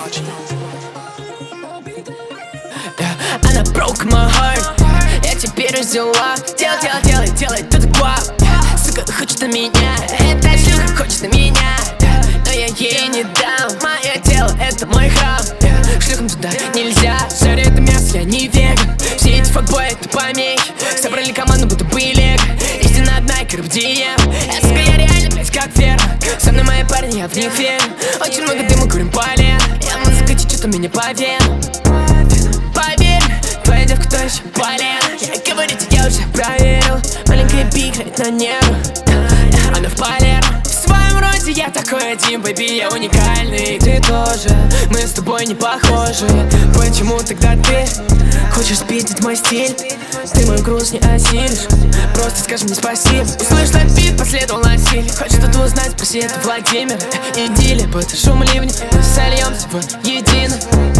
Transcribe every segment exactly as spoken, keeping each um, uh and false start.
yeah. Она broke my heart. Я теперь взяла. Делай, делай, делай, делай, ты такой. Сука, хочет на меня. Эта шлюха хочет на меня. Но я ей не дам. Мое тело, это мой храм. Шлюхам туда нельзя. Жарю это мясо, я не веган. Все эти факбои, это помехи. Собрали команду, будто бы лего. Истина одна, и Карп Дием. Я, сука, я реально, блядь, как Вера. Со мной мои парни, я в них верю. Очень много дыма, курим полен. Я музыка течет у меня по венам. Поверь, твоя девка точно полен. Я говорю тебе, я уже проверил. Маленькая пикает на небо. Она в поле. В своем роде я такой один, бэби, я уникальный. Ты тоже, мы с тобой не похожи. Почему тогда ты хочешь спиздить мой стиль? Ты мою грусть не осилишь. Просто скажи мне спасибо. Услышь, на бит последовал насилие. Хочешь что-то узнать, спроси, это Владимир. Иди, либо ты шум ливня. Мы сольемся в едино.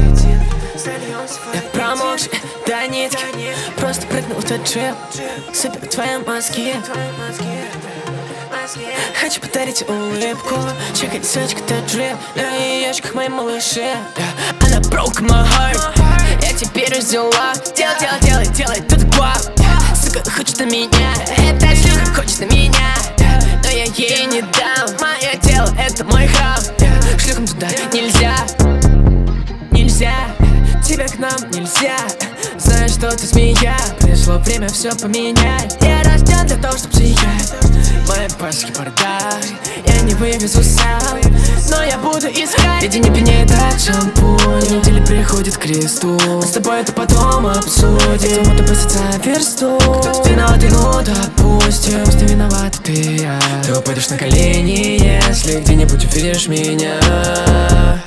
Я промокший до нитки. Просто прыгнул в тот джип. Супер твои мозги. Хочу подарить улыбку. Чекать сучка, ты дрип. На яичках мои малыши. yeah. Она broke my heart. Я теперь взяла. Делай, делай, делай, делай, ты такой. Сука, хочет на меня. Эта шлюха хочет на меня. Но я ей не дам. Мое тело, это мой храм. Шлюхам туда нельзя. Нельзя. Тебя к нам нельзя. Знаешь, что ты змея. Пришло время все поменять. Я рожден для того, чтобы сиять. Мои пачки бардак я не вывезу сам, но я буду искать. Ведь не пьянеет от шампунь. Неделя приходит к кресту. Мы с тобой это потом обсудим. Кому-то пустится версту. Кто виноват, ну допустим, что виноват ты, я. Ты упадешь на колени, если где-нибудь увидишь меня.